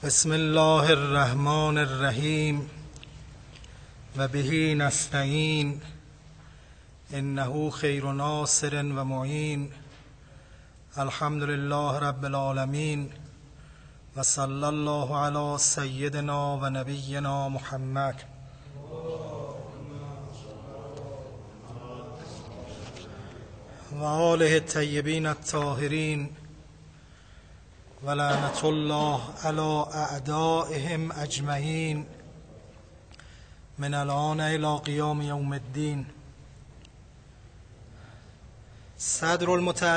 بسم الله الرحمن الرحیم و به نستعین انه خیر ناصر و معین. الحمد لله رب العالمین و صلی الله علی سیدنا و نبینا محمد و آله الطیبین الطاهرین و لعنت الله علی اعدائهم اجمعین من الان الی قیام یوم الدین. صدر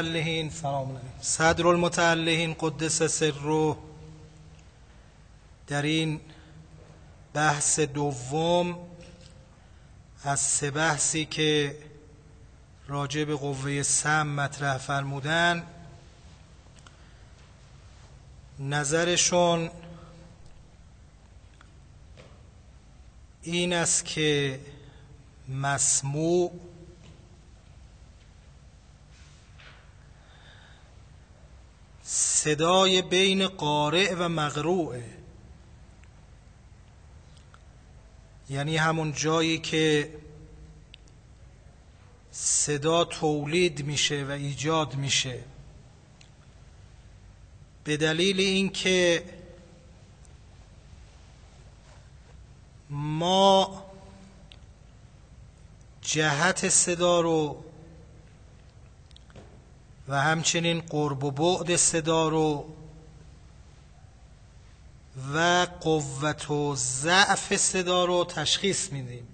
المتعلهین قدس سره در این بحث دوم از سه بحثی که راجع به قوه سم مطرح فرمودن، نظرشون این است که مسموع صدای بین قارئ و مقروء، یعنی همون جایی که صدا تولید میشه و ایجاد میشه، به دلیل اینکه ما جهت صدا رو و همچنین قرب و بعد صدا رو و قوت و ضعف صدا رو تشخیص میدیم.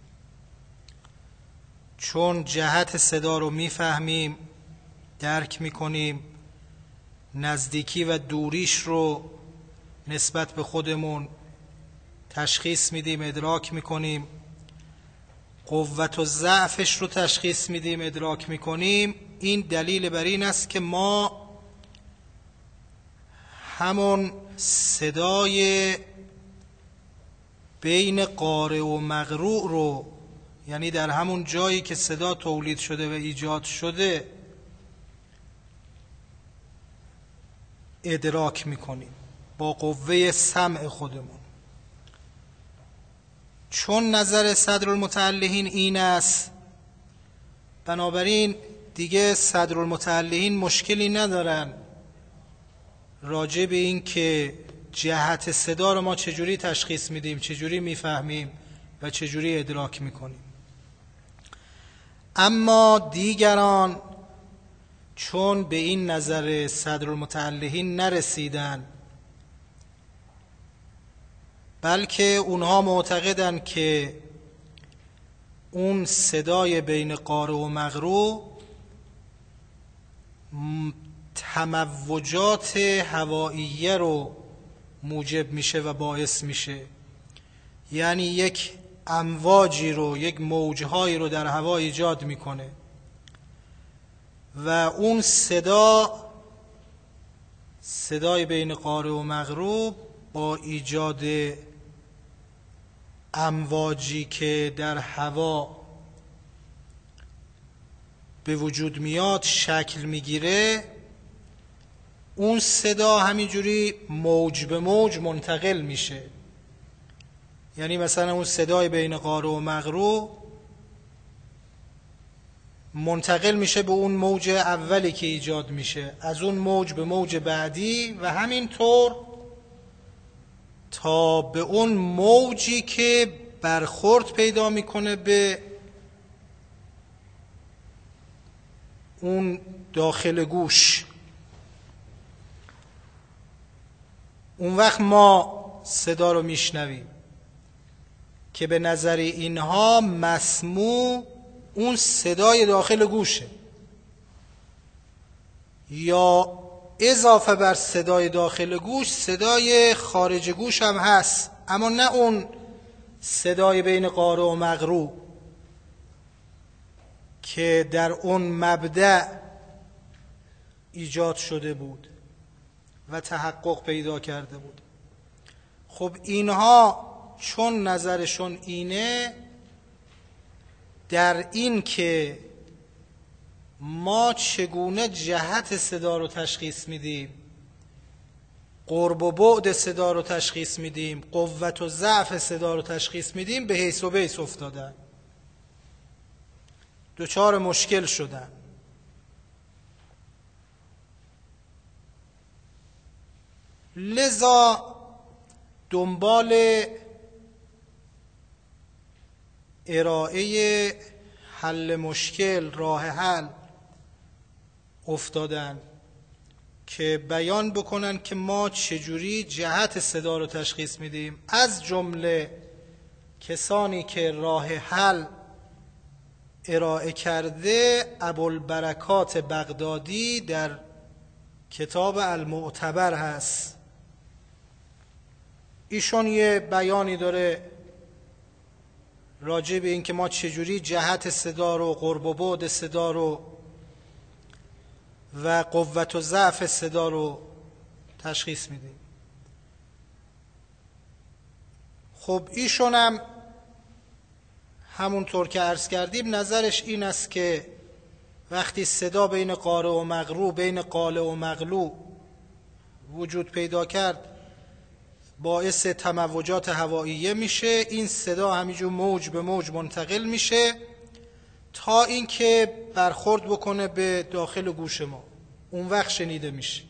چون جهت صدا رو میفهمیم، درک میکنیم، نزدیکی و دوریش رو نسبت به خودمون تشخیص میدیم، ادراک میکنیم، قوت و ضعفش رو تشخیص میدیم، ادراک میکنیم. این دلیل بر این است که ما همون صدای بین قارئ و مقروء رو، یعنی در همون جایی که صدا تولید شده و ایجاد شده، ادراک میکنیم با قوه سمع خودمون. چون نظر صدر المتعلهین این است، بنابراین دیگه صدر المتعلهین مشکلی ندارن راجع به این که جهت صدا رو ما چجوری تشخیص میدیم، چجوری میفهمیم و چجوری ادراک میکنیم. اما دیگران چون به این نظر صدر المتعلهین نرسیدن، بلکه اونها معتقدن که اون صدای بین قارئ و مقروء تموجات هوائیه رو موجب میشه و باعث میشه، یعنی یک امواجی رو، یک موجهایی رو در هوا ایجاد میکنه و اون صدای بین قارئ و مقروء با ایجاد امواجی که در هوا به وجود میاد شکل میگیره. اون صدا همینجوری موج به موج منتقل میشه، یعنی مثلا اون صدای بین قارئ و مقروء منتقل میشه به اون موج اولی که ایجاد میشه، از اون موج به موج بعدی و همینطور تا به اون موجی که برخورد پیدا میکنه به اون داخل گوش. اون وقت ما صدا رو میشنویم که به نظر اینها مسموع اون صدای داخل گوشه، یا اضافه بر صدای داخل گوش صدای خارج گوش هم هست، اما نه اون صدای بین قارئ و مقروء که در اون مبدأ ایجاد شده بود و تحقق پیدا کرده بود. خب اینها چون نظرشون اینه، در این که ما چگونه جهت صدا رو تشخیص میدیم قرب و بعد صدا رو تشخیص میدیم، قوت و ضعف صدا رو تشخیص میدیم، به حیث و بیس افتادن، دچار مشکل شدن. لذا دنبال ارائه حل مشکل، راه حل افتادن که بیان بکنن که ما چجوری جهت صدا رو تشخیص میدیم. از جمله کسانی که راه حل ارائه کرده ابوالبرکات بغدادی در کتاب المعتبر هست. ایشون یه بیانی داره راجع به این که ما چجوری جهت صدا رو، قرب و بعد صدا رو و قوت و ضعف صدا رو تشخیص میدیم. خب ایشون هم همونطور که عرض کردیم نظرش این است که وقتی صدا بین قارئ و مقروء، بین قالع و مقلوع وجود پیدا کرد، باعث تموجات هوائیه میشه. این صدا همینجور موج به موج منتقل میشه تا اینکه برخورد بکنه به داخل گوش ما، اون وقت شنیده میشه.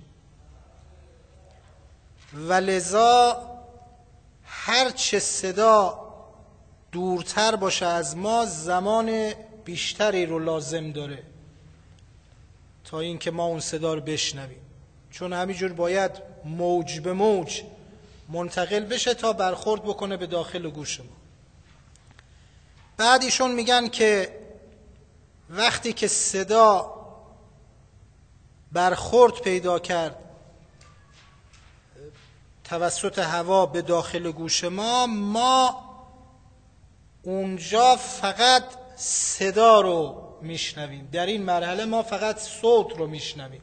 و لذا هرچه صدا دورتر باشه از ما زمان بیشتری رو لازم داره تا اینکه ما اون صدا رو بشنویم، چون همینجور باید موج به موج منتقل بشه تا برخورد بکنه به داخل گوش ما. بعد ایشون میگن که وقتی که صدا برخورد پیدا کرد توسط هوا به داخل گوش ما اونجا فقط صدا رو میشنویم. در این مرحله ما فقط صوت رو میشنویم،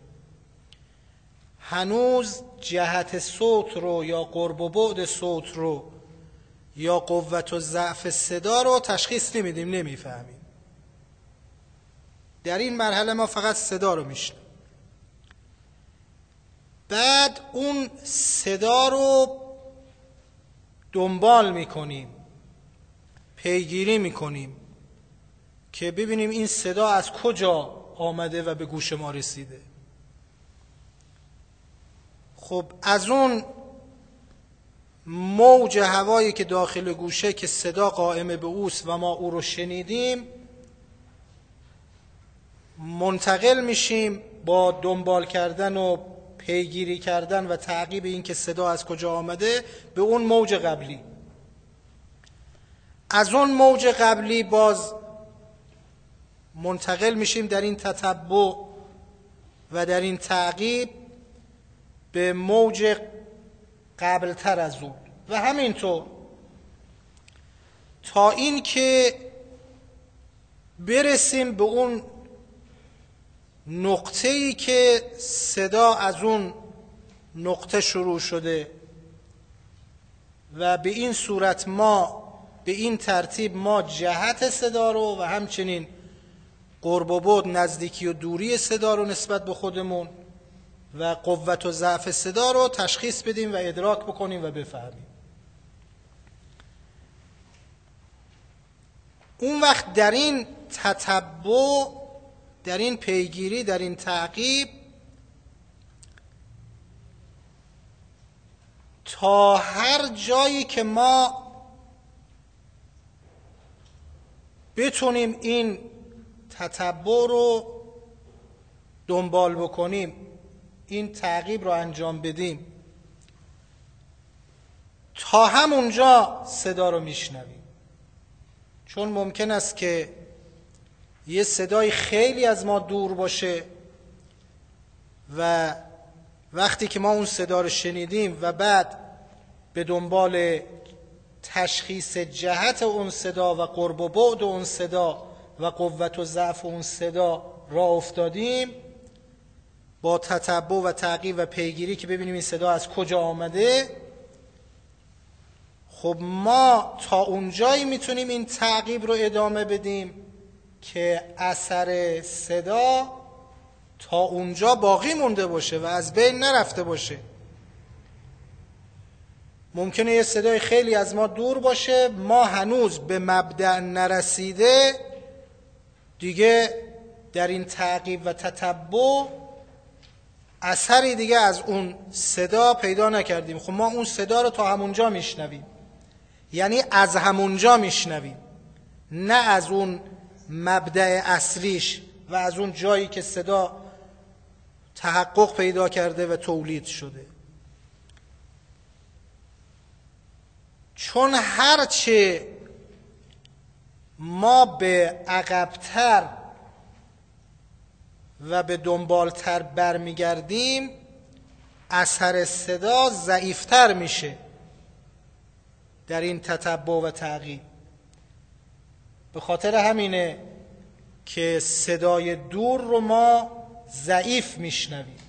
هنوز جهت صوت رو یا قرب و بعد صوت رو یا قوت و ضعف صدا رو تشخیص نمیدیم، نمیفهمیم. در این مرحله ما فقط صدا رو میشنویم. بعد اون صدا رو دنبال میکنیم، پیگیری میکنیم که ببینیم این صدا از کجا آمده و به گوش ما رسیده. خب از اون موج هوایی که داخل گوشه که صدا قائم به اوست و ما او رو شنیدیم منتقل میشیم با دنبال کردن و پیگیری کردن و تعقیب این که صدا از کجا آمده به اون موج قبلی. از اون موج قبلی باز منتقل میشیم در این تتبع و در این تعقیب به موج قبلتر از اون و همینطور تا این که برسیم به اون نقطه‌ای که صدا از اون نقطه شروع شده و به این صورت ما به این ترتیب ما جهت صدا رو و همچنین قرب و بعد، نزدیکی و دوری صدا رو نسبت به خودمون و قوت و ضعف صدا رو تشخیص بدیم و ادراک بکنیم و بفهمیم. اون وقت در این تتبع، در این پیگیری، در این تعقیب تا هر جایی که ما بتونیم این تتبع رو دنبال بکنیم، این تعقیب رو انجام بدیم، تا همونجا صدا رو میشنویم. چون ممکن است که یه صدای خیلی از ما دور باشه و وقتی که ما اون صدا رو شنیدیم و بعد به دنبال تشخیص جهت اون صدا و قرب و بعد اون صدا و قوت و ضعف اون صدا را افتادیم، با تتبع و تعقیب و پیگیری که ببینیم این صدا از کجا آمده، خب ما تا اونجایی میتونیم این تعقیب رو ادامه بدیم که اثر صدا تا اونجا باقی مونده باشه و از بین نرفته باشه. ممکنه یه صدای خیلی از ما دور باشه، ما هنوز به مبدأ نرسیده، دیگه در این تعقیب و تتبع اثری دیگه از اون صدا پیدا نکردیم. خب ما اون صدا رو تا همونجا میشنویم، یعنی از همونجا میشنویم، نه از اون مبدأ اصلیش و از اون جایی که صدا تحقق پیدا کرده و تولید شده. چون هرچه ما به عقب‌تر و به دنبالتر برمیگردیم، اثر صدا ضعیفتر میشه در این تتبع و تعقیب. به خاطر همینه که صدای دور رو ما ضعیف میشنویم.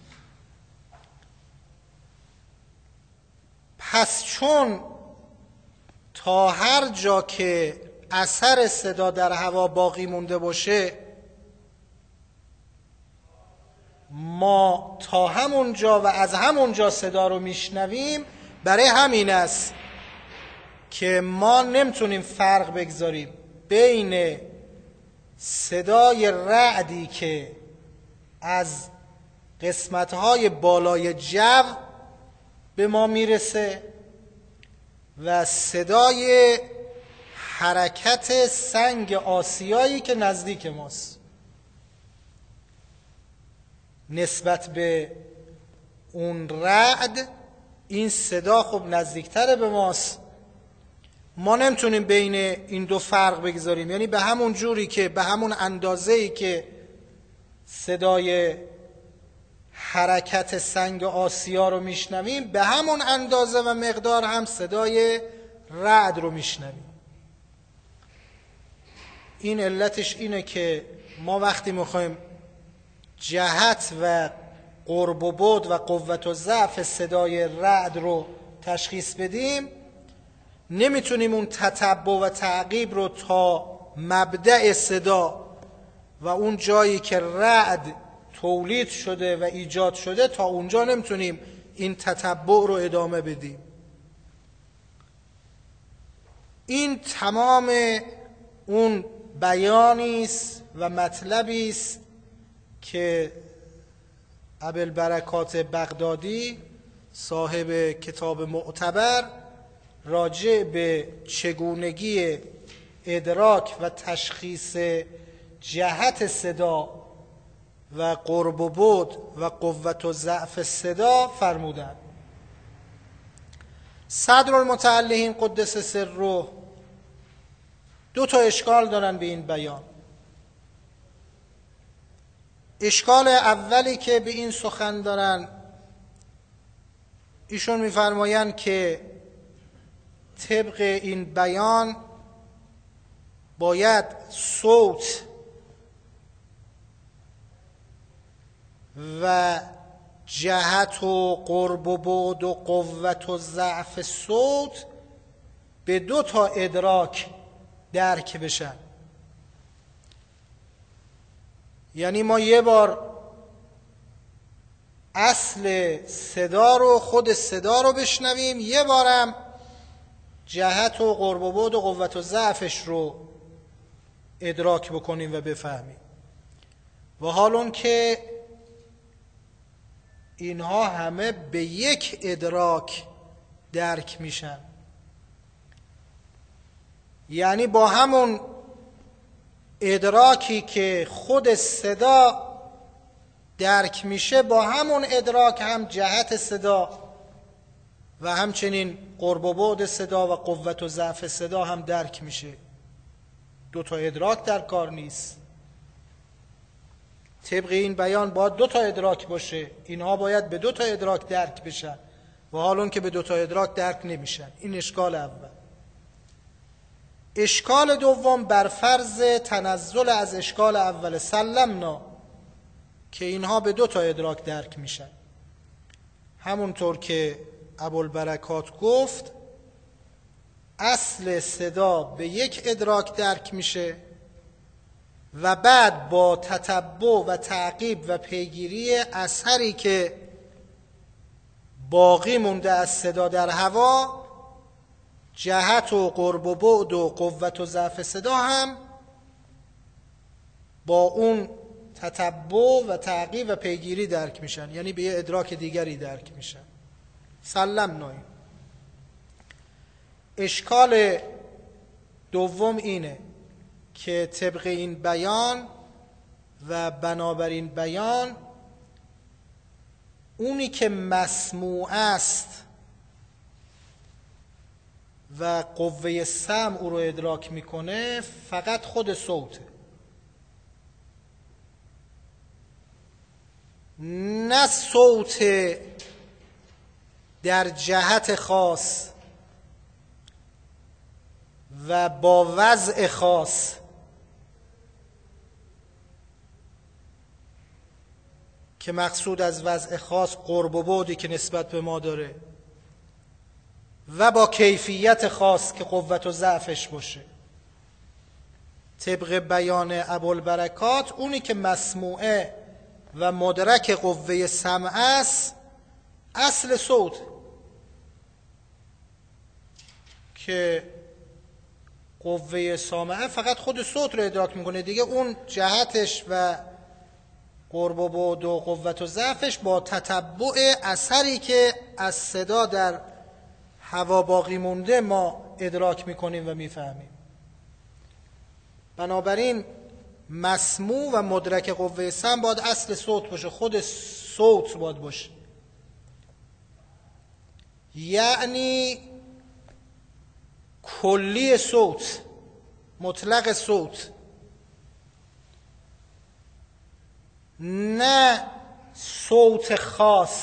پس چون تا هر جا که اثر صدا در هوا باقی مونده باشه، ما تا همونجا و از همونجا صدا رو میشنویم، برای همین است که ما نمیتونیم فرق بگذاریم بین صدای رعدی که از قسمت‌های بالای جو به ما میرسه و صدای حرکت سنگ آسیایی که نزدیک ماست. نسبت به اون رعد این صدا خب نزدیکتره به ماست. ما نمیتونیم بین این دو فرق بگذاریم، یعنی به همون جوری که به همون اندازه‌ای که صدای حرکت سنگ آسیا رو میشنویم، به همون اندازه و مقدار هم صدای رعد رو میشنویم. این علتش اینه که ما وقتی میخوایم جهت و قرب و بعد و قوت و ضعف صدای رعد رو تشخیص بدیم، نمیتونیم اون تتبع و تعقیب رو تا مبدأ صدا و اون جایی که رعد تولید شده و ایجاد شده، تا اونجا نمیتونیم این تتبع رو ادامه بدیم. این تمام اون بیانی است و مطلبی است که ابوالبرکات بغدادی صاحب کتاب معتبر راجع به چگونگی ادراک و تشخیص جهت صدا و قرب و بعد و قوت و ضعف صدا فرمودند. صدرالمتعلقین قدس سره دو تا اشکال دارن به این بیان. اشکال اولی که به این سخن دارن، ایشون میفرمایند که طبق این بیان باید صوت و جهت و قرب و بعد و قوت و ضعف صوت به دو تا ادراک درک بشن. یعنی ما یه بار اصل صدا رو، خود صدا رو بشنویم، یه بارم جهت و قرب و بعد و قوت و ضعفش رو ادراک بکنیم و بفهمیم. و حال اون که اینها همه به یک ادراک درک میشن، یعنی با همون ادراکی که خود صدا درک میشه، با همون ادراک هم جهت صدا و همچنین قرب و بعد صدا و قوت و ضعف صدا هم درک میشه. دو تا ادراک در کار نیست. طبق این بیان باید دو تا ادراک باشه، اینها باید به دو تا ادراک درک بشن و حال اون که به دو تا ادراک درک نمیشن. این اشکال اول. اشکال دوم بر فرض تنزل از اشکال اول سلمنا، که اینها به دو تا ادراک درک میشن. همونطور که ابوالبرکات گفت، اصل صدا به یک ادراک درک میشه و بعد با تتبع و تعقیب و پیگیری اثری که باقی مونده از صدا در هوا، جهت و قرب و بعد و قوت و ضعف صدا هم با اون تتبع و تعقیب و پیگیری درک میشن، یعنی به یه ادراک دیگری درک میشن. سلم نایم. اشکال دوم اینه که طبق این بیان و بنابراین بیان، اونی که مسموع است و قوه سمع او رو ادراک میکنه فقط خود صوته، نه صوت در جهت خاص و با وضع خاص که مقصود از وضع خاص قرب و بعدی که نسبت به ما داره و با کیفیت خاص که قوت و ضعفش باشه. طبق بیان ابوالبرکات اونی که مسموعه و مدرک قوه سمع است اصل صوت، که قوه سامعه فقط خود صوت رو ادراک میکنه دیگه، اون جهتش و قرب و بعد و قوت و ضعفش با تتبع اثری که از صدا در هوا باقی مونده ما ادراک میکنیم و میفهمیم. بنابراین مسموع و مدرک قوه سمع باید اصل صوت باشه، خود صوت باید باشه، یعنی کلی صوت، مطلق صوت، نه صوت خاص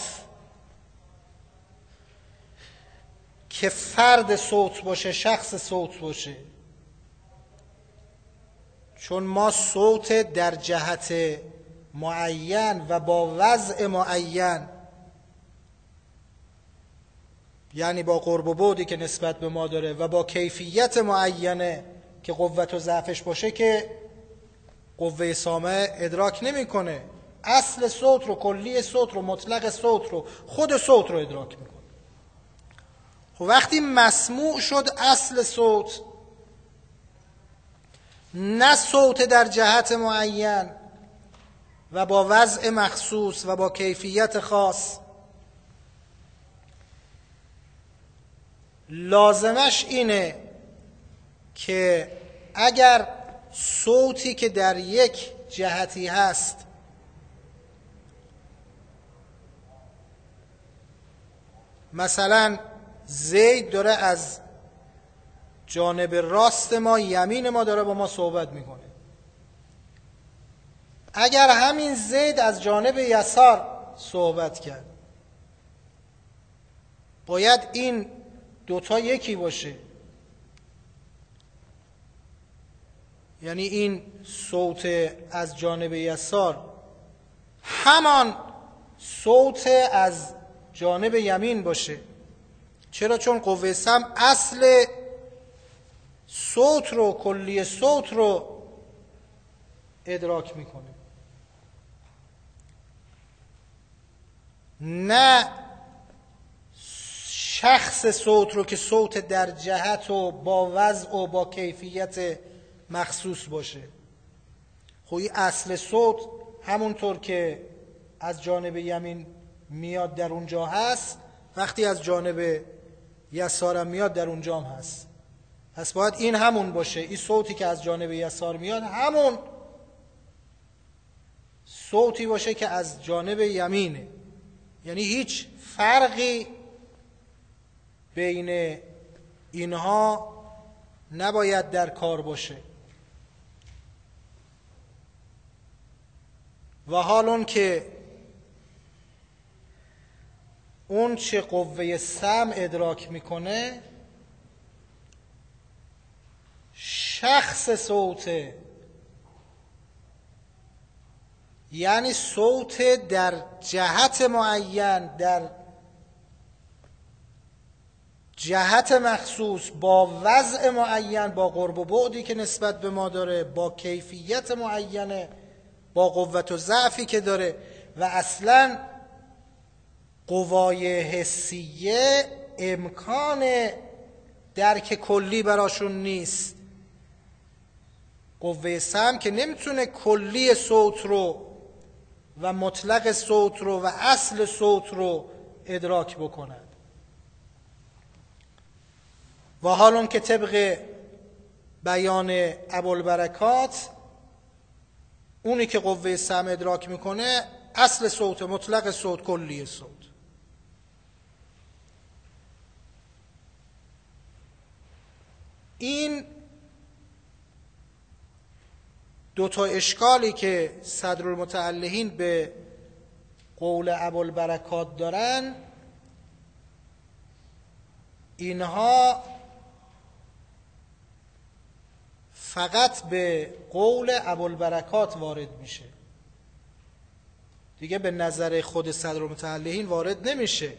که فرد صوت باشه، شخص صوت باشه. چون ما صوت در جهت معین و با وضع معین، یعنی با قرب و بعدی که نسبت به ما داره و با کیفیت معینه که قوت و ضعفش باشه، که قوه سامع ادراک نمیکنه. اصل صوت رو، کلی صوت رو، مطلق صوت رو، خود صوت رو ادراک میکنه. خب وقتی مسموع شد اصل صوت، نه صوت در جهت معین و با وضع مخصوص و با کیفیت خاص، لازمش اینه که اگر صوتی که در یک جهتی هست مثلا زید داره از جانب راست ما، یمین ما داره با ما صحبت میکنه، اگر همین زید از جانب یسار صحبت کرد، باید این دوتا یکی باشه. یعنی این صوت از جانب یسار همان صوت از جانب یمین باشه. چرا؟ چون قوه سمع اصل صوت رو، کلی صوت رو ادراک میکنه، نه شخص صوت رو که صوت در جهت و با وضع و با کیفیت مخصوص باشه. خب این اصل صوت همونطور که از جانب یمین میاد در اونجا هست، وقتی از جانب یسارم میاد در اونجا هم هست. پس باید این همون باشه، این صوتی که از جانب یسار میاد همون صوتی باشه که از جانب یمینه. یعنی هیچ فرقی بین اینها نباید در کار باشه. و حالون که اون چه قوه سمع ادراک میکنه شخص صوته، یعنی صوت در جهت معین، در جهت مخصوص، با وضع معین، با قرب و بعدی که نسبت به ما داره، با کیفیت معینه، با قوت و ضعفی که داره. و اصلا قوای حسیه امکان درک کلی براشون نیست. قوه سمع که نمیتونه کلی صوت رو و مطلق صوت رو و اصل صوت رو ادراک بکند. و حال اون که طبق بیان ابوالبرکات، اونی که قوه سمع ادراک میکنه اصل صوت، مطلق صوت، کلی صوت. این دوتا اشکالی که صدرالمتعلهین به قول ابوالبرکات دارن، اینها فقط به قول ابوالبرکات وارد میشه، دیگه به نظر خود صدرالمتعلهین وارد نمیشه.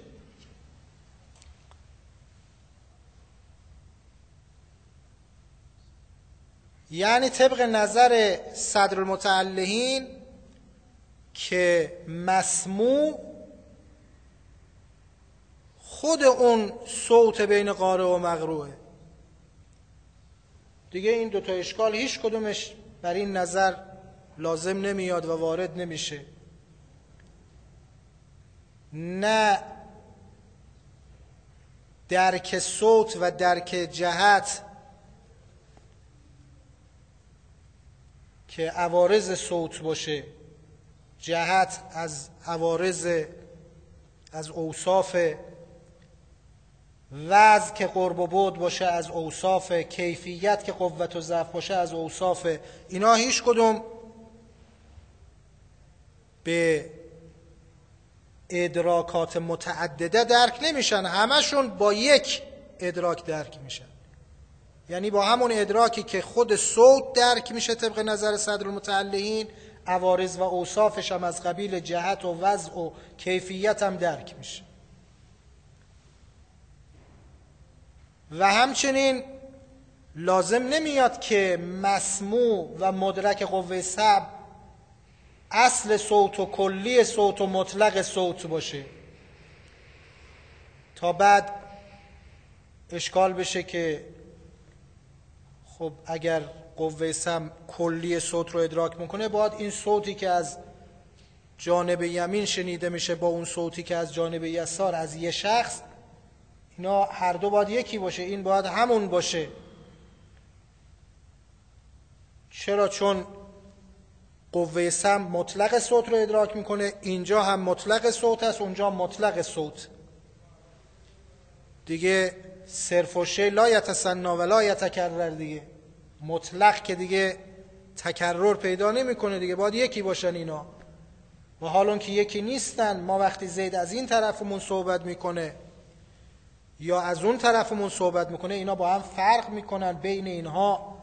یعنی طبق نظر صدرالمتعلهین که مسموع خود اون صوت بین قارئ و مقروءه. دیگه این دوتا اشکال هیچ کدومش بر این نظر لازم نمیاد و وارد نمیشه. نه درک صوت و درک جهت که عوارض صوت باشه، جهت از عوارض، از اوصاف، وضع که قرب و بعد باشه از اوصاف، کیفیت که قوت و ضعف باشه از اوصاف، اینا هیچ کدوم به ادراکات متعدده درک نمیشن، همشون با یک ادراک درک میشن. یعنی با همون ادراکی که خود صوت درک میشه طبق نظر صدرالمتعلهین، عوارض و اوصافش هم از قبیل جهت و وضع و کیفیت هم درک میشه. و همچنین لازم نمیاد که مسموع و مدرک قوه سمع اصل صوت و کلی صوت و مطلق صوت باشه تا بعد اشکال بشه که خب اگر قوه سمع کلی صوت رو ادراک میکنه، باید این صوتی که از جانب یمین شنیده میشه با اون صوتی که از جانب یسار از یه شخص، اینا هر دو باید یکی باشه، این باید همون باشه. چرا؟ چون قوه سمع مطلق صوت رو ادراک میکنه، اینجا هم مطلق صوت است، اونجا مطلق صوت. دیگه صرف و شی لا یتسنا و لا یتکرر، دیگه مطلق که دیگه تکرر پیدا نمیکنه، دیگه باید یکی باشن اینا. و حالا که یکی نیستن، ما وقتی زید از این طرفمون صحبت میکنه یا از اون طرفمون صحبت میکنه، اینا با هم فرق میکنن، بین اینها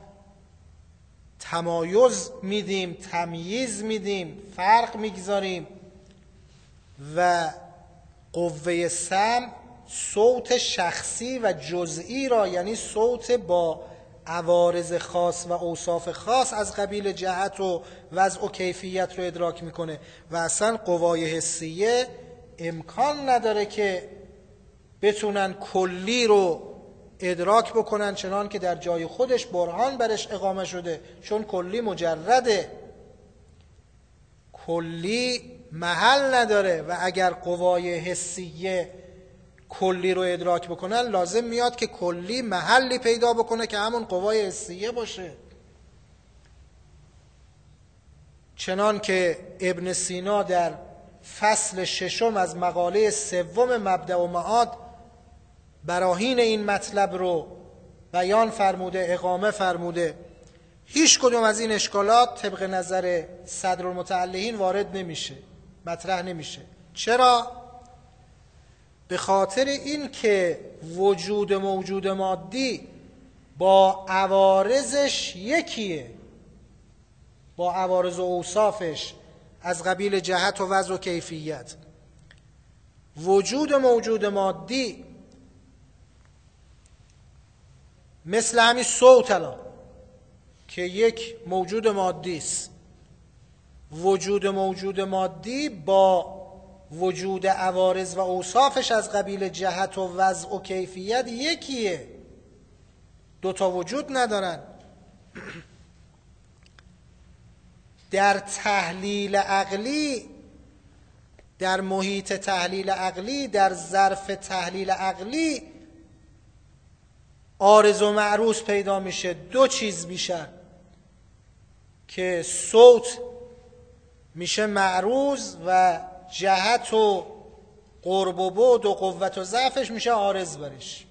تمایز میدیم، تمییز میدیم، فرق میگذاریم. و قوه سمع صوت شخصی و جزئی را، یعنی صوت با عوارض خاص و اوصاف خاص از قبیل جهت و وضع و کیفیت رو ادراک میکنه و اصلا قوای حسیه امکان نداره که بتونن کلی رو ادراک بکنن، چنان که در جای خودش برهان برش اقامه شده، چون کلی مجرده، کلی محل نداره. و اگر قوای حسیه کلی رو ادراک بکنن، لازم میاد که کلی محلی پیدا بکنه که همون قوای حسیه باشه. چنان که ابن سینا در فصل 6 از مقاله 3 مبدأ و معاد براهین این مطلب رو بیان فرموده، اقامه فرموده. هیچ کدوم از این اشکالات طبق نظر صدرالمتعلهین وارد نمیشه، مطرح نمیشه. چرا؟ به خاطر این که وجود موجود مادی با عوارضش یکیه، با عوارض و اوصافش از قبیل جهت و وضع و کیفیت. وجود موجود مادی مثل همین صوت الان که یک موجود مادی است، وجود موجود مادی با وجود عوارض و اوصافش از قبیل جهت و وضع و کیفیت یکیه. دوتا وجود ندارن. در تحلیل عقلی، در محیط تحلیل عقلی، در ظرف تحلیل عقلی عارض و معروض پیدا میشه. دو چیز میشن که صوت میشه معروض و جهت و قرب و بعد و قوت و ضعفش میشه عارض برش.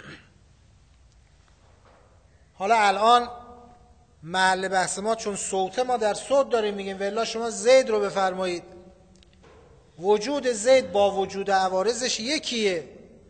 حالا الان محل بحث ما چون صوت، ما در صوت داریم میگیم والله شما زید رو بفرمایید، وجود زید با وجود عوارضش یکیه.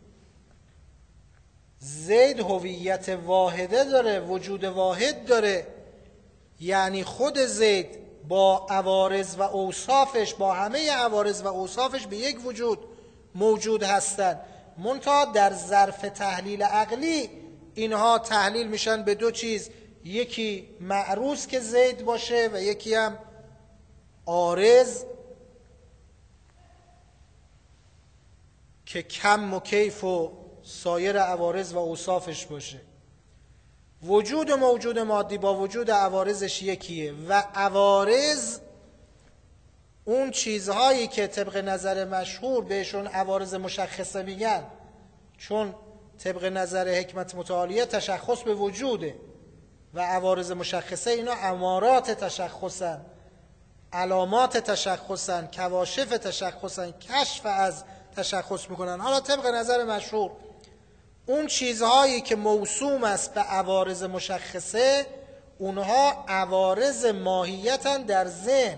زید هویت واحده داره، وجود واحد داره، یعنی خود زید با عوارض و اوصافش، با همه عوارض و اوصافش به یک وجود موجود هستن. منتها در ظرف تحلیل عقلی اینها تحلیل میشن به دو چیز، یکی معروض که زید باشه و یکی هم عارض که کم و کیف و سایر عوارض و اوصافش باشه. وجود موجود مادی با وجود عوارضش یکیه و عوارض اون چیزهایی که طبق نظر مشهور بهشون عوارض مشخصه میگن، چون طبق نظر حکمت متعالیه تشخص به وجوده و عوارض مشخصه اینا امارات تشخصن، علامات تشخصن، کواشف تشخصن، کشف از تشخص میکنن. حالا طبق نظر مشهور اون چیزهایی که موسوم است به عوارض مشخصه اونها عوارض ماهیتن در ذهن،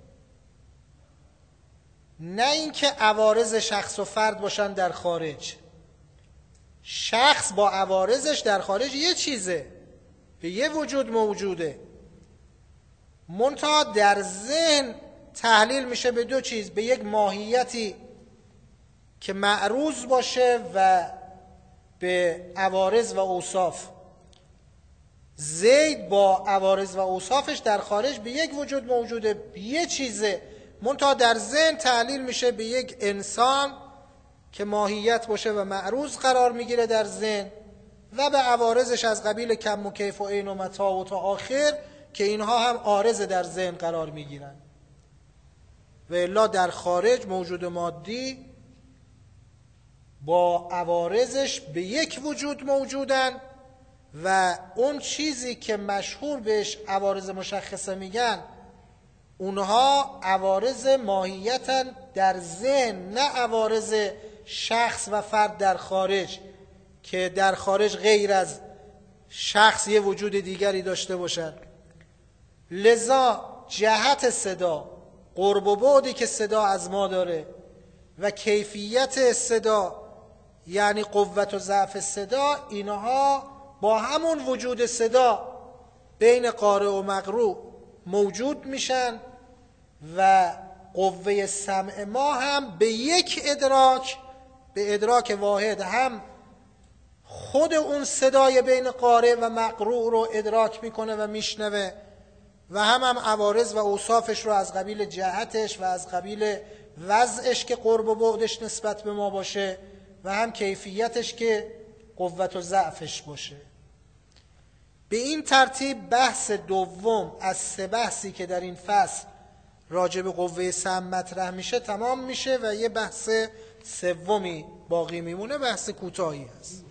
نه اینکه عوارض شخص و فرد باشن در خارج. شخص با عوارضش در خارج یه چیزه، به یه وجود موجوده، منتها در ذهن تحلیل میشه به دو چیز، به یک ماهیتی که معروض باشه و به عوارض و اوصاف. زید با عوارض و اوصافش در خارج به یک وجود موجوده، به یه چیزه، منتها در ذهن تحلیل میشه به یک انسان که ماهیت باشه و معروض قرار میگیره در ذهن و به عوارضش از قبیل کم و کیف و عین و متاع و تا آخر که اینها هم عارض در ذهن قرار میگیرن. و الا در خارج موجود مادی با عوارضش به یک وجود موجودن و اون چیزی که مشهور بهش عوارض مشخصه میگن اونها عوارض ماهیتن در ذهن، نه عوارض شخص و فرد در خارج که در خارج غیر از شخص یه وجود دیگری داشته باشد. لذا جهت صدا، قرب و بعدی که صدا از ما داره و کیفیت صدا یعنی قوت و ضعف صدا، اینها با همون وجود صدا بین قارئ و مقروء موجود میشن و قوه سمع ما هم به یک ادراک، به ادراک واحد، هم خود اون صدای بین قارئ و مقروء رو ادراک میکنه و میشنوه و هم عوارض و اوصافش رو از قبیل جهتش و از قبیل وضعش که قرب و بعدش نسبت به ما باشه و هم کیفیتش که قوت و ضعفش باشه. به این ترتیب بحث دوم از سه بحثی که در این فصل راجع به قوه سمع مطرح میشه تمام میشه و یه بحث سومی باقی میمونه، بحث کوتاهی هست.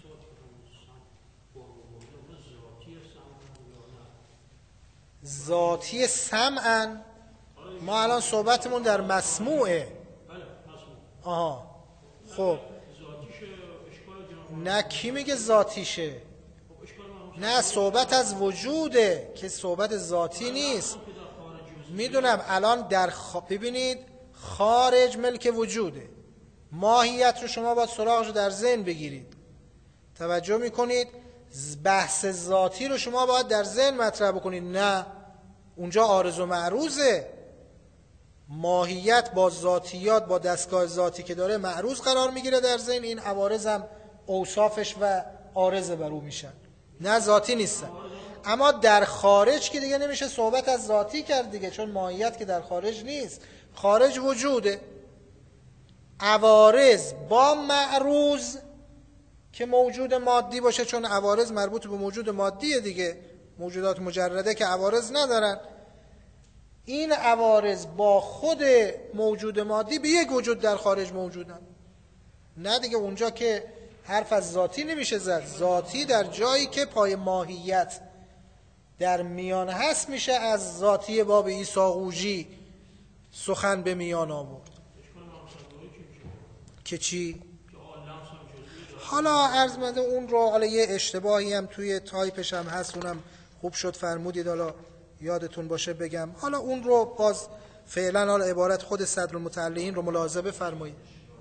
ذاتی سمعن، ما الان صحبتمون در مسموعه. آها خب نه، کی میگه ذاتیشه؟ نه، صحبت از وجوده که صحبت ذاتی نیست. میدونم الان در ببینید خارج ملک وجوده، ماهیت رو شما باید سراغش رو در ذهن بگیرید. توجه میکنید؟ بحث ذاتی رو شما باید در ذهن مطرح بکنید. نه، اونجا عارض و معروضه. ماهیت با ذاتیات، با دستگاه ذاتی که داره معروض قرار میگیره در ذهن، این عوارض هم اوصافش و عارض بر او میشن، نه ذاتی نیستن. اما در خارج که دیگه نمیشه صحبت از ذاتی کرد دیگه، چون ماهیت که در خارج نیست، خارج وجوده. عوارض با معروض که موجود مادی باشه، چون عوارض مربوط به موجود مادیه دیگه، موجودات مجرده که عوارض ندارن. این عوارض با خود موجود مادی به یک وجود در خارج موجودن. نه دیگه، اونجا که حرف از ذاتی نمیشه زد. ذاتی در جایی که پای ماهیت در میان هست میشه از ذاتی باب عیساقوجی سخن به میان آورد. که چی؟ حالا عرض منده اون رو، حالا یه اشتباهی هم توی تایپش هم هست، اونم خوب شد فرمودید حالا یادتون باشه بگم. حالا اون رو باز فعلا حالا عبارت خود صدرالمتعلقین رو ملاحظه بفرمایید.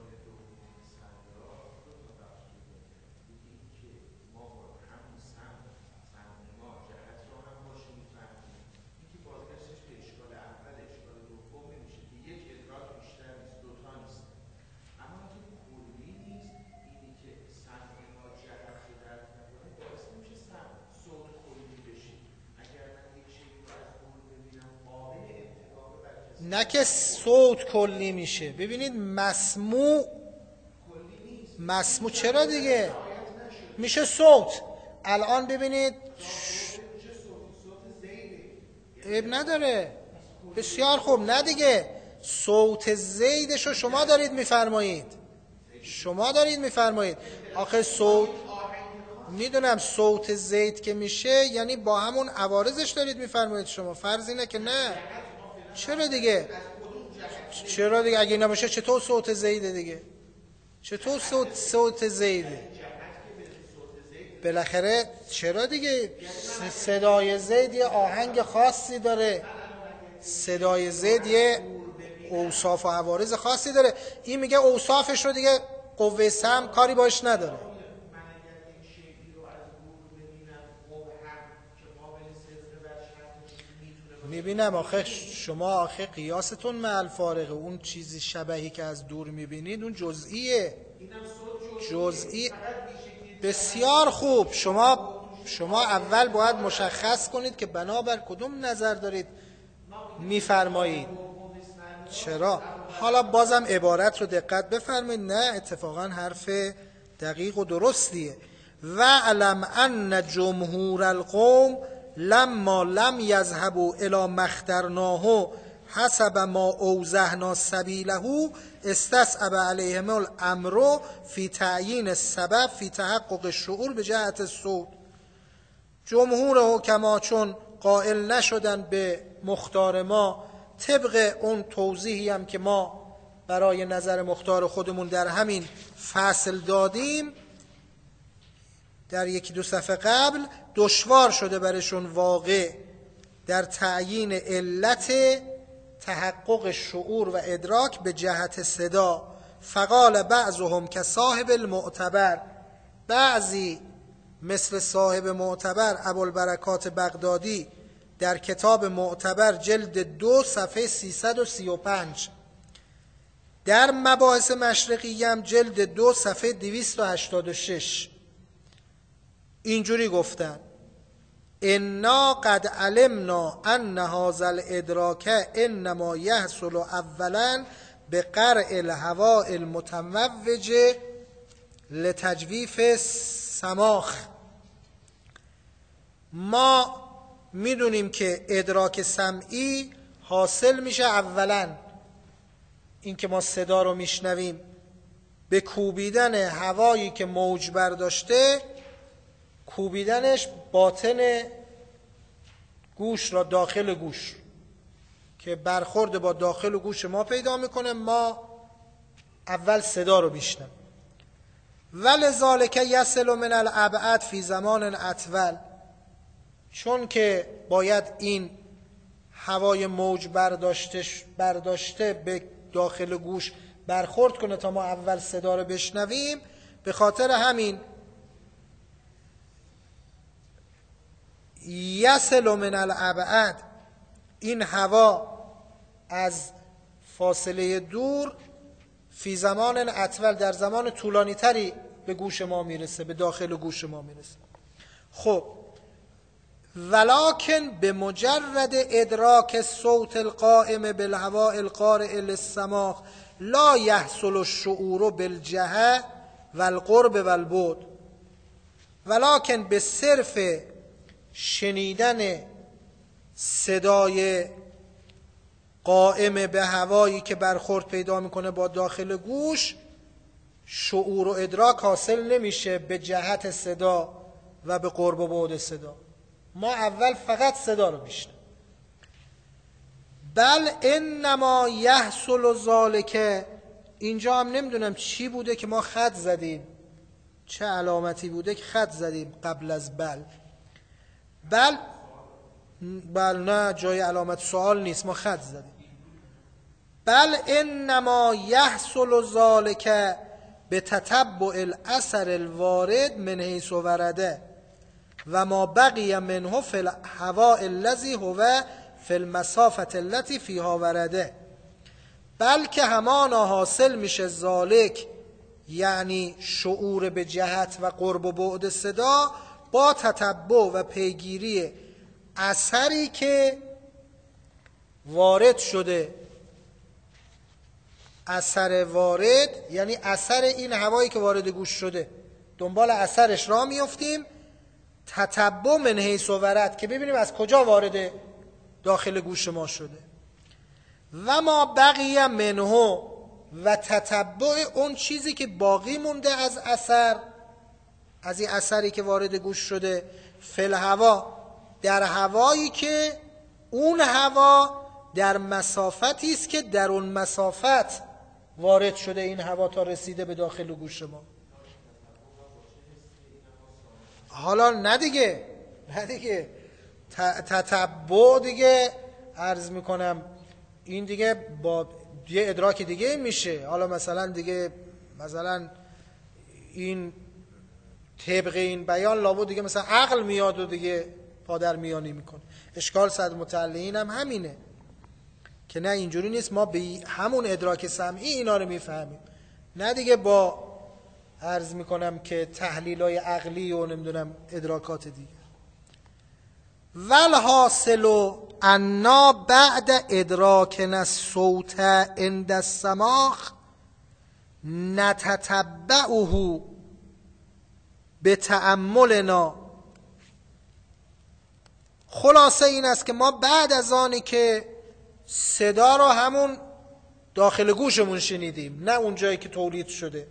نه که صوت کلی میشه. ببینید مسموع چرا دیگه میشه صوت. الان ببینید عیب نداره، بسیار خوب. نه دیگه، صوت زیدشو شما دارید میفرمایید. آخه صوت، میدونم صوت زید که میشه یعنی با همون عوارضش دارید میفرمایید شما. فرض اینه که نه. چرا دیگه اگه اینا باشه چطور صوت زیده دیگه؟ چطور صوت زیده؟ بالاخره چرا دیگه؟ صدای زید یه آهنگ خاصی داره، صدای زید یه اوصاف و عوارض خاصی داره. این میگه اوصافش رو دیگه قوه سم کاری باش نداره. میبینم آخه شما قیاستون مع الفارقه. اون چیزی شبهی که از دور میبینید اون جزئیه. بسیار خوب. شما اول باید مشخص کنید که بنابر کدوم نظر دارید میفرمایید. چرا؟ حالا بازم عبارت رو دقت بفرمایید. نه اتفاقا حرف دقیق و درستیه. و علم ان جمهور القوم لما لم یذهبوا الی ما اخترناه حسب ما اوضحنا سبیله استصعب علیهم الامر فی تعیین السبب فی تحقق الشعور به جهت الصوت. جمهور حکما چون قائل نشدن به مختار ما طبق اون توضیحی هم که ما برای نظر مختار خودمون در همین فصل دادیم در یکی دو صفحه قبل، دشوار شده برشون واقع در تعیین علت تحقق شعور و ادراک به جهت صدا. فقال بعضهم که صاحب المعتبر، بعضی مثل صاحب معتبر ابوالبرکات بغدادی در کتاب معتبر جلد 2 صفحه 335، در مباحث مشرقی هم جلد 2 صفحه 286 اینجوری گفتن: انا قد علمنا ان هذا الادراک انما یحصل اولا بقرع الهواء المتموج لتجویف سماخ. ما میدونیم که ادراک سمعی حاصل میشه اولا، این که ما صدا رو میشنویم، به کوبیدن هوایی که موج برداشته، کوبیدنش باطن گوش را داخل گوش که برخورد با داخل گوش ما پیدا میکنه، ما اول صدا رو میشنویم. ولذالک یصل من الابعد فی زمان اطول، چون که باید این هوای موج برداشته به داخل گوش برخورد کنه تا ما اول صدا رو بشنویم، به خاطر همین یصل من الابعد، این هوا از فاصله دور فی زمان اطول، در زمان طولانی تری به گوش ما میرسه، به داخل گوش ما میرسه. خب ولکن به مجرد ادراک الصوت القائم بالهواء القارئ للسماع لا یحصل الشعور بالجهه والقرب والبعد. ولکن به صرف شنیدن صدای قائم به هوایی که برخورد پیدا میکنه با داخل گوش، شعور و ادراک حاصل نمیشه به جهت صدا و به قرب و بعد صدا. ما اول فقط صدا رو میشنیم. بل انما یحصل ذالک، اینجا هم نمیدونم چی بوده که ما خط زدیم، چه علامتی بوده که خط زدیم قبل از بل نه، جای علامت سوال نیست، ما خط زدیم. بل انما یحصل ذالک به تتبع الاثر الوارد من حیث ورده و ما بقی منه فی الهواء الذی هو فی المسافه التي فیها ورده، بلکه همانا حاصل میشه ذالک، یعنی شعور به جهت و قرب و بعد صدا، با تتبع و پیگیری اثری که وارد شده. اثر وارد یعنی اثر این هوایی که وارد گوش شده، دنبال اثرش راه میافتیم. تتبع من حیث ورد، که ببینیم از کجا وارد داخل گوش ما شده. و ما بقیه منه، و تتبع اون چیزی که باقی مونده از اثر، از این اثری که وارد گوش شده، فی الهوا، در هوایی که اون هوا در مسافتی است که در اون مسافت وارد شده این هوا تا رسیده به داخل گوش ما. حالا نه دیگه تتبع دیگه عرض میکنم این دیگه با یه ادراک دیگه میشه. حالا مثلا این طبق این بیان لابد دیگه مثلا عقل میاد و دیگه پادر میانی میکنه. اشکال صد متعلقین هم همینه که نه، اینجوری نیست، ما به همون ادراک سمعی اینا رو میفهمیم، نه دیگه با عرض میکنم که تحلیلای عقلی و نمیدونم ادراکات دیگه. والحاصل انا بعد ادراکنا الصوت عند السماع نتتبعه بتأملنا. خلاصه این است که ما بعد از آنی که صدا رو همون داخل گوشمون شنیدیم، نه اون جایی که تولید شده،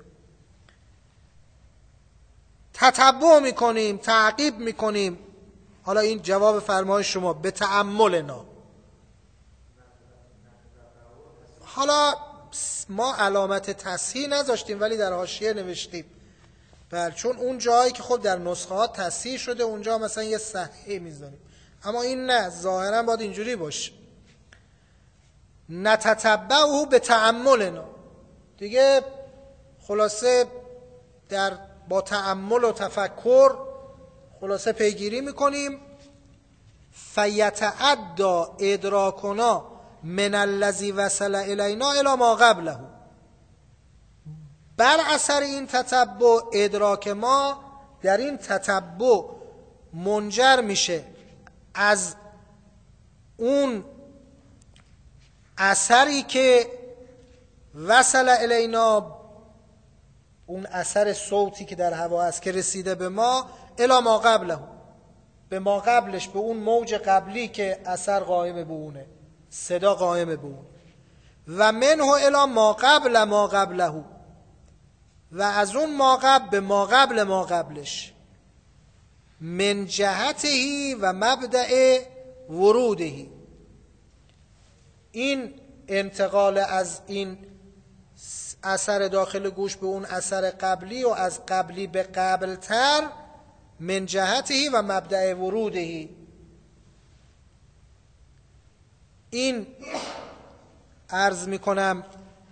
تتبع میکنیم، تعقیب میکنیم. حالا این جواب فرمایش شما، به تأملنا. حالا ما علامت تصحیح نذاشتیم ولی در حاشیه نوشتیم، بله، چون اون جایی که خب در نسخه ها تصحیح شده اونجا مثلا یه صحیح میذاریم، اما این نه، ظاهرا باید اینجوری باشه، نتتبعه به تأملنا. دیگه خلاصه با تأمل و تفکر خلاصه پیگیری میکنیم. فیتعدی ادراکنا من الذی وصل الینا الی ما قبله. بر اثر این تتبع ادراک ما در این تتبع منجر میشه از اون اثری که وصل الینا، اون اثر صوتی که در هوا هست که رسیده به ما، الی ما قبله، به ما قبلش، به اون موج قبلی که اثر قائم به اونه، صدا قائم به اونه. و منه الی ما قبل ما قبله، و از اون ما قبل به ما قبل ما قبلش، من جهتهی و مبدأ ورودهی. این انتقال از این اثر داخل گوش به اون اثر قبلی و از قبلی به قبلتر، من جهتهی و مبدأ ورودهی، این عرض میکنم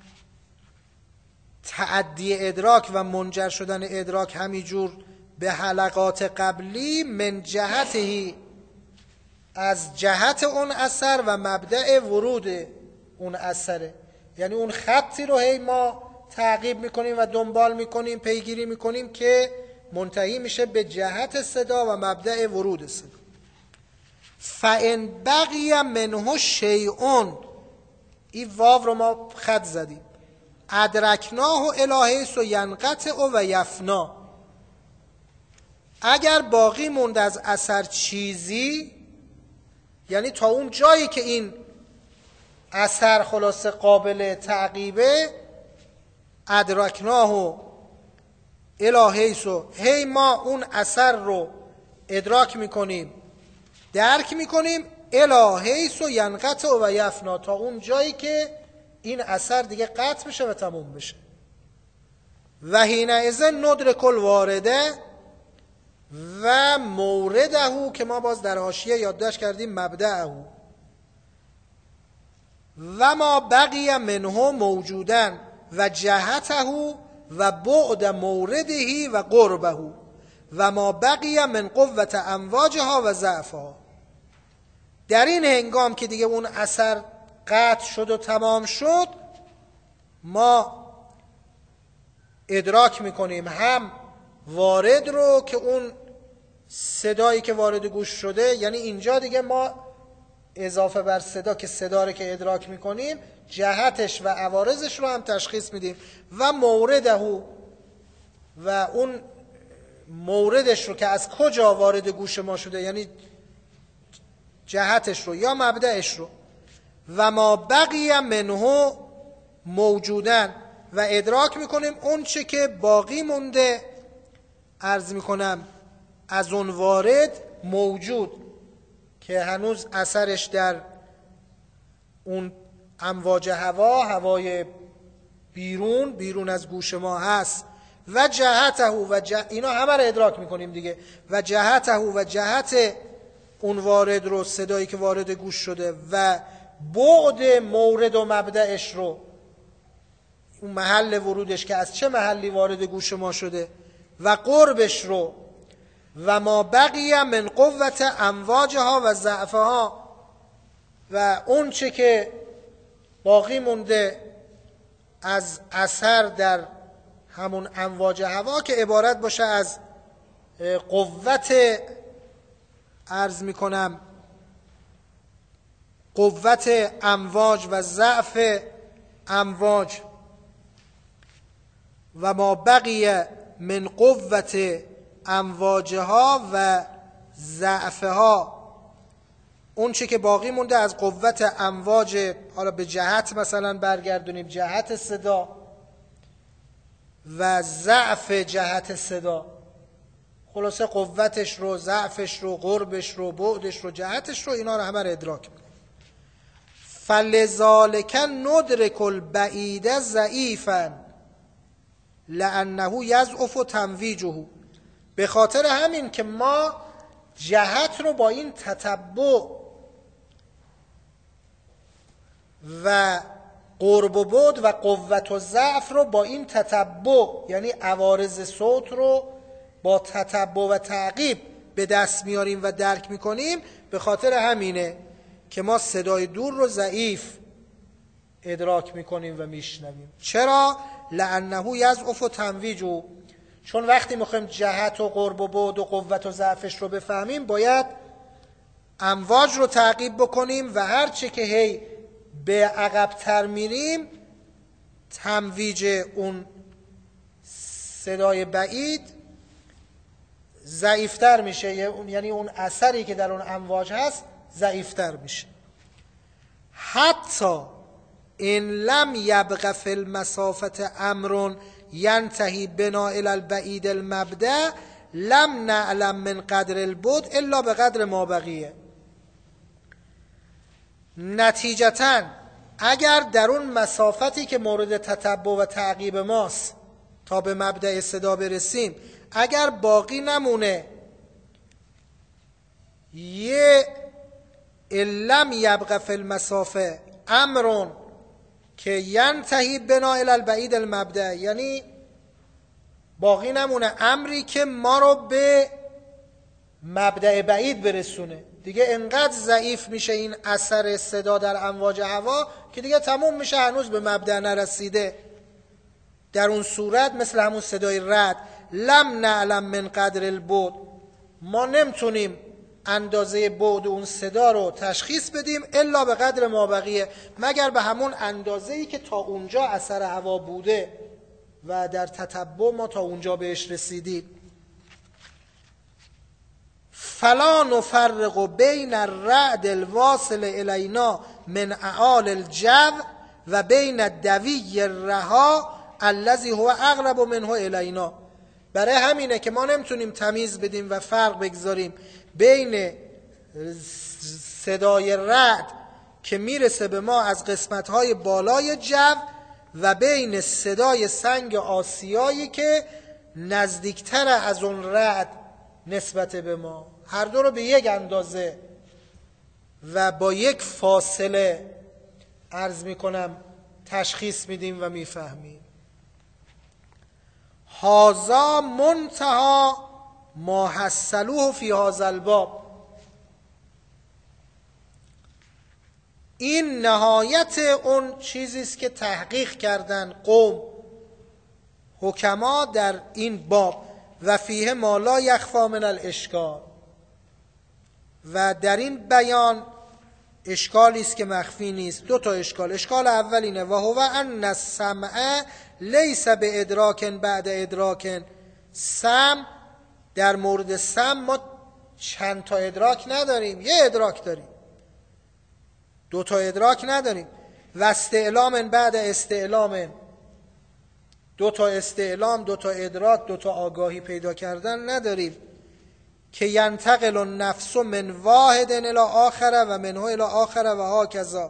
تعدی ادراک و منجر شدن ادراک همینجور به حلقات قبلی، من جهتهی، از جهت اون اثر و مبدأ ورود اون اثره، یعنی اون خطی رو هی ما تعقیب میکنیم و دنبال میکنیم، پیگیری میکنیم که منتهی میشه به جهت صدا و مبدأ ورود صدا. فَإِنْ بَقِیَ مِنْهُ شَیْءٌ، این واو رو ما خط زدیم، ادرکناه الی حیث ینقطع و یفنا. اگر باقی موند از اثر چیزی، یعنی تا اون جایی که این اثر خلاصه قابل تعقیبه، ادرکناه و الهیسو، هی ما اون اثر رو ادراک میکنیم، درک میکنیم، الهیسو ینقطع و یفنا، تا اون جایی که این اثر دیگه قطع بشه و تموم بشه. و حینئذ ندرک الوارده و مورده، که ما باز در حاشیه یادداشت کردیم مبدأه، و ما بقی منه موجودن و جهته و بعد مورده و قربه و ما بقی من قوت امواجها و ضعفها. در این هنگام که دیگه اون اثر قطع شد و تمام شد، ما ادراک میکنیم هم وارد رو که اون صدایی که وارد گوش شده، یعنی اینجا دیگه ما اضافه بر صدا که صدا رو که ادراک میکنیم، جهتش و عوارضش رو هم تشخیص میدیم، و مورده و اون موردش رو که از کجا وارد گوش ما شده، یعنی جهتش رو یا مبدأش رو، و ما بقی منه موجودن، و ادراک میکنیم اون چه که باقی مونده، عرض میکنم از اون وارد موجود که هنوز اثرش در اون امواج هوای بیرون از گوش ما هست، و جهته اینا همه رو ادراک میکنیم دیگه، و جهته و جهت اون وارد رو، صدایی که وارد گوش شده، و بعد مورد و مبدأش رو، اون محل ورودش که از چه محلی وارد گوش ما شده، و قربش رو، و ما بقیه من قوت امواجها و ضعفها، و اون چه که باقی مونده از اثر در همون امواج هوا که عبارت باشه از قوت، عرض میکنم قوت امواج و ضعف امواج، و ما بقیه من قوت امواجها و ضعفها، اون چه که باقی مونده از قوت امواج، حالا به جهت مثلا برگردونیم جهت صدا و ضعف جهت صدا، خلاصه قوتش رو، ضعفش رو، قربش رو، بعدش رو، جهتش رو، اینا رو همه رو ادراک میکنیم. فلذالک ندرک البعید ضعیفا لانه یضعف تمویجه، به خاطر همین که ما جهت رو با این تتبع و قرب و بعد و قوت و ضعف رو با این تتبع، یعنی عوارض صوت رو با تتبع و تعقیب به دست میاریم و درک میکنیم، به خاطر همینه که ما صدای دور رو ضعیف ادراک میکنیم و میشنویم. چرا؟ لانه یضعف تمویجه، چون وقتی میخوایم جهت و قرب و بعد و قوت و ضعفش رو بفهمیم، باید امواج رو تعقیب بکنیم، و هر چه که هی به عقب‌تر میریم، تمویج اون صدای بعید ضعیفتر میشه، یعنی اون اثری که در اون امواج هست ضعیفتر میشه. حتی ان لم یبق فی المسافه امر ینتهی بنا الی البعید المبدأ لم نعلم من قدر البعد الا به قدر ما بقیه. نتیجتاً اگر در اون مسافتی که مورد تتبع و تعقیب ماست تا به مبدأ صدا برسیم، اگر باقی نمونه یه لم یبق فی المسافه امرون که ینتهی بنا الی البعید المبدأ، یعنی باقی نمونه امری که ما رو به مبدأ بعید برسونه، دیگه انقدر ضعیف میشه این اثر صدا در امواج هوا که دیگه تموم میشه، هنوز به مبدأ نرسیده. در اون صورت مثل همون صدای رعد، لم نعلم من قدر البعد، ما نمیتونیم اندازه بعد اون صدا رو تشخیص بدیم الا به قدر ما بقیه، مگر به همون اندازه‌ای که تا اونجا اثر هوا بوده و در تتبع ما تا اونجا بهش رسیدیم. فلا نفرق بین الرعد الواصل الینا من اعال الجو و بین الدوی الرها الذی هو اقرب منه الینا. برای همینه که ما نمیتونیم تمیز بدیم و فرق بگذاریم بین صدای رعد که میرسه به ما از قسمت‌های بالای جو و بین صدای سنگ آسیایی که نزدیکتر از اون رعد نسبت به ما. هر دو رو به یک اندازه و با یک فاصله عرض میکنم تشخیص میدیم و میفهمیم. هذا منتهى ما حصلوه فی هذا الباب. این نهایت اون چیزی است که تحقیق کردن قوم حکما در این باب. و فیه ما لا یخفی من الاشکال، و در این بیان اشکالی است که مخفی نیست. دو تا اشکال. اشکال اول اینه و هو ان السمع لیس به ادراک بعد ادراک. سمع، در مورد سمع ما چند تا ادراک نداریم، یه ادراک داریم، دو تا ادراک نداریم. و استعلام بعد استعلام، دو تا استعلام، دو تا ادراک، دو تا آگاهی پیدا کردن نداریم. که ینتقل النفس من واحد الی آخر و منه الی آخر و هاکذا،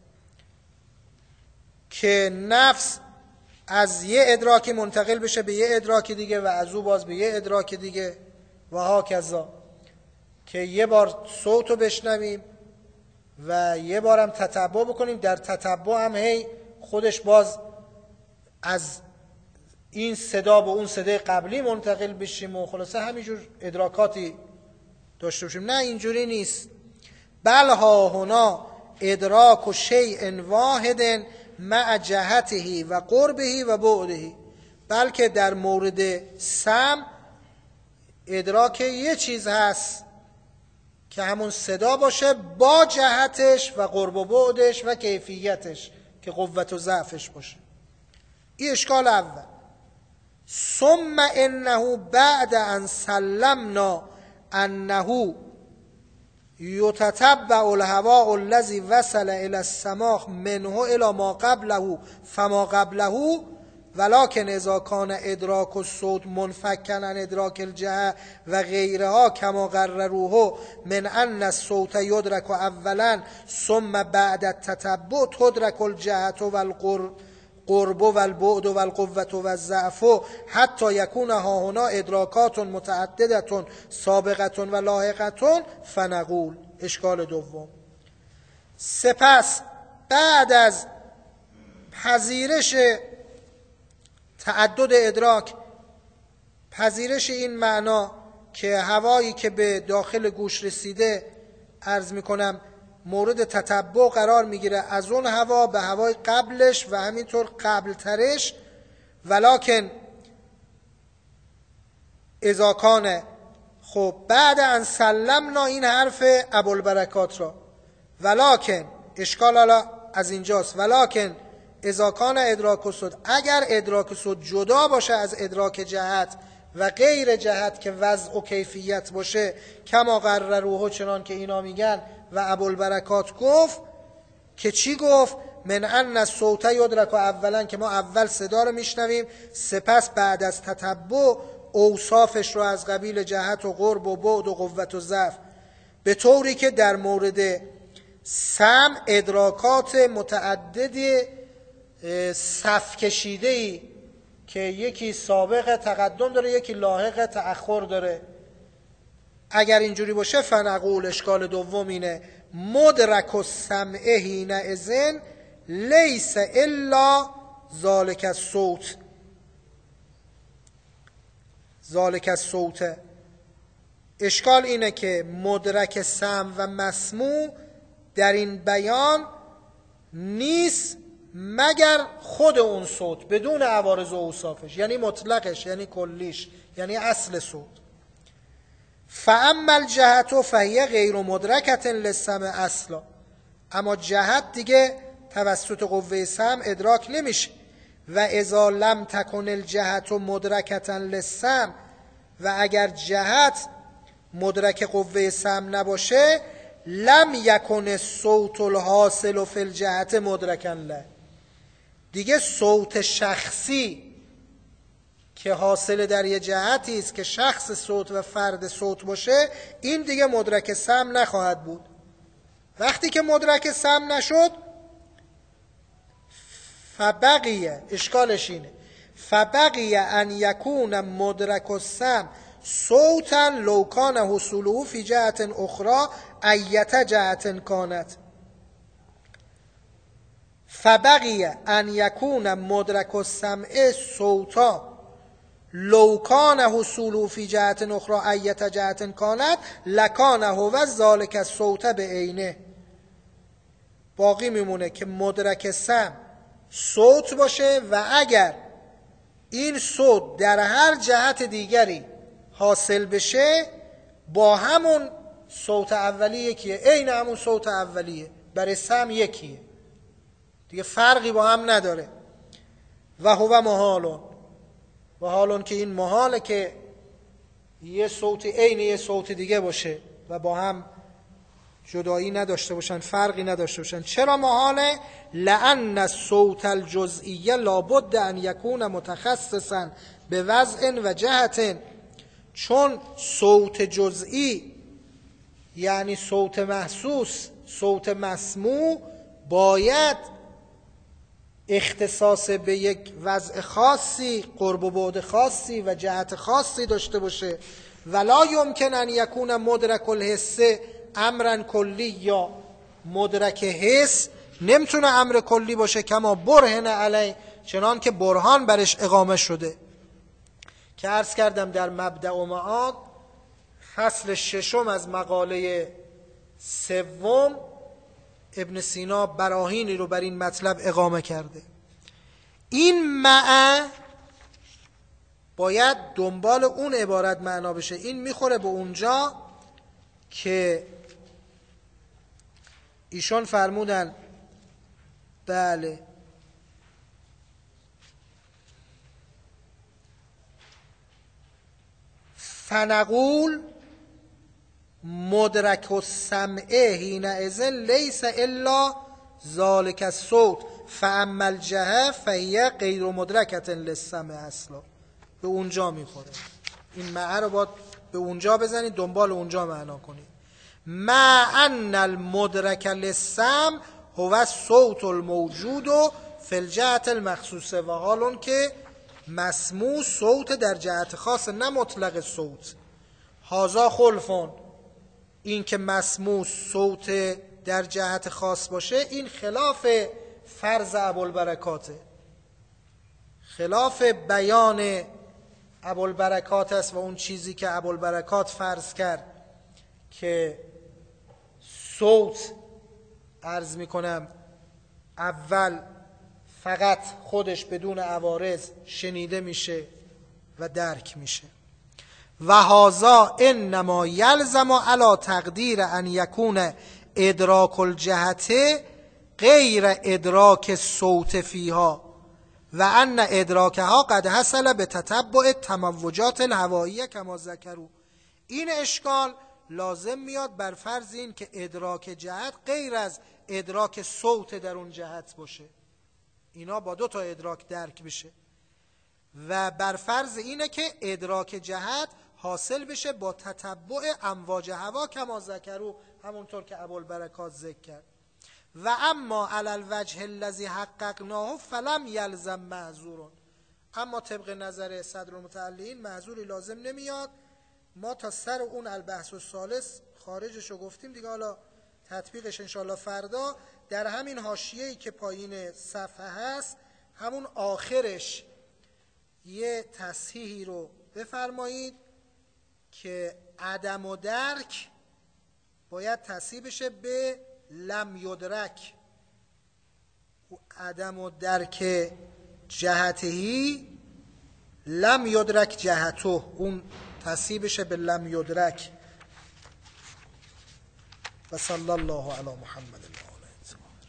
که نفس از یه ادراکی منتقل بشه به یه ادراک دیگه و از او باز به یه ادراک دیگه و هاکذا، که یه بار صوتو بشنویم و یه بارم تتبع بکنیم، در تتبع هم هی خودش باز از این صدا به اون صدای قبلی منتقل بشیم و خلاصه همینجور ادراکاتی داشته باشیم. نه، اینجوری نیست. بل ها هنا ادراک و شیء واحد مع جهته و قربه و بعده. بلکه در مورد سمع ادراک یه چیز هست که همون صدا باشه با جهتش و قرب و بعدش و کیفیتش که قوت و ضعفش باشه. این اشکال اول. ثم انه بعد ان سلمنا انه یتتبع الهواء الذي وصل الى السماع منه الى ما قبله فما قبله ولكن اذا كان ادراک الصوت منفكا عن ادراک الجهه و غیرها كما قرروه من ان الصوت يدرك اولا ثم بعد التتبع تدرك الجهه والقرب والبعد والقوة والضعف حتى يكون ها هنا ادراکات متعددة سابقة و لاحقة فنقول. اشکال دوم. سپس بعد از پذیرش تعدد ادراک، پذیرش این معنا که هوایی که به داخل گوش رسیده عرض میکنم مورد تتبع قرار میگیره از اون هوا به هوای قبلش و همینطور قبل ترش. ولکن اذا کان، خب بعد ان سلمنا این حرف ابوالبرکات را، ولکن اشکال حالا از اینجاست. ولکن اذا کان ادراک الصوت، اگر ادراک الصوت جدا باشه از ادراک جهت و غیر جهت که وضع و کیفیت باشه، کما قرروه، چنان که اینا میگن و ابوالبرکات گفت که چی گفت؟ من ان الصوت یدرک اولا، که ما اول صدا رو میشنویم سپس بعد از تتبع اوصافش رو از قبیل جهت و قرب و بعد و قوت و ضعف، به طوری که در مورد سمع ادراکات متعدد صف کشیده‌ای که یکی سابق تقدم داره یکی لاحق تأخر داره. اگر اینجوری باشه فنقول، اشکال دوم اینه، مدرک السمع حینئذ لیس الا ذالک الصوت. ذالک الصوت. اشکال اینه که مدرک سمع و مسموع در این بیان نیست مگر خود اون صوت بدون عوارض و اوصافش، یعنی مطلقش، یعنی کلیش، یعنی اصل صوت. فاما الجهت فهی غیر مدرکة للسمع اصلا، اما جهت دیگه توسط قوه سمع ادراک نمیشه. و اذا لم تکن الجهت مدرکة للسمع، و اگر جهت مدرک قوه سمع نباشه، لم یکن الصوت الحاصل فی الجهت مدرکا له، دیگه صوت شخصی که حاصل در یه جهتی است که شخص صوت و فرد صوت باشه، این دیگه مدرک سمع نخواهد بود. وقتی که مدرک سمع نشد، فبقیه، اشکالش اینه، فبقیه ان یکون مدرک السمع صوتا لو کان حصوله فی جهت اخرى ایت جهت کانت. فبقیه ان یکون مدرک السمع صوتا لو کان حصوله فی جهت اخرى ایت جهت کانت لکان هو ذلک الصوت بعینه. باقی میمونه که مدرک سمع صوت باشه و اگر این صوت در هر جهت دیگری حاصل بشه با همون صوت اولی یکیه، عین همون صوت اولیه، برای سمع یکیه، دیگه فرقی با هم نداره. و هو محالون، و حالون که این محاله که یه صوت عین یه صوت دیگه باشه و با هم جدایی نداشته باشن، فرقی نداشته باشن. چرا محاله؟ لأن الصوت الجزئیه لابد ان یکون متخصصا به وضع و جهت، چون صوت جزئی یعنی صوت محسوس، صوت مسموع باید اختصاص به یک وضع خاصی، قرب و بعد خاصی و جهت خاصی داشته باشه. ولا یمکن ان یکون مدرک الحس امرا کلی، یا مدرک حس نمیتونه امر کلی باشه، کما برهن علیه، چنان که برهان برش اقامه شده. که عرض کردم در مبدأ و معاد فصل 6 از مقاله 3 ابن سینا براهینی رو بر این مطلب اقامه کرده. این مع باید دنبال اون عبارت معنا بشه. این میخوره به اونجا که ایشان فرمودن بله فنقول مدرک السمع حینئذ لیس الا ذلک الصوت فاما الجهه فهی غیر مدرکة للسمع اصلا. به اونجا میخوره. این معنی رو باید به اونجا بزنید، دنبال اونجا معنا کنید. مع ان المدرک للسمع هو الصوت الموجود فی الجهت المخصوصه، و حالون که مسموع صوت در جهت خاص، نه مطلق صوت. هازا خلفون، این که مسموع صوت در جهت خاص باشه، این خلاف فرض ابوالبرکاته، خلاف بیان ابوالبرکات است و اون چیزی که ابوالبرکات فرض کرد که صوت، عرض میکنم، اول فقط خودش بدون عوارض شنیده میشه و درک میشه. و هذا انما یلزم علی تقدیر ان یکون ادراک الجهت غیر ادراک صوت فیها و ان ادراکها قد حصل به تتبع تموجات الهوائیه کما ذکروا. این اشکال لازم میاد بر فرض این که ادراک جهت غیر از ادراک صوت در اون جهت باشه، اینا با 2 تا ادراک درک بشه، و بر فرض اینه که ادراک جهت حاصل بشه با تتبع امواج هوا کما ذکروا، همونطور که ابوالبرکات ذکر کرد. و اما علی الوجه الذی حققناه فلم یلزم معذور، اما طبق نظر صدرالمتعلین معذوری لازم نمیاد. ما تا سر اون البحث الثالث خارجشو گفتیم دیگه، حالا تطبیقش انشاءالله فردا. در همین حاشیه‌ای که پایین صفحه هست، همون آخرش یه تصحیحی رو بفرمایید که عدم و درک باید تصحیح بشه به لم یدرک. عدم و درک جهتهی لم یدرک جهته، اون تصحیح بشه به لم یدرک. و صلی الله علی محمد.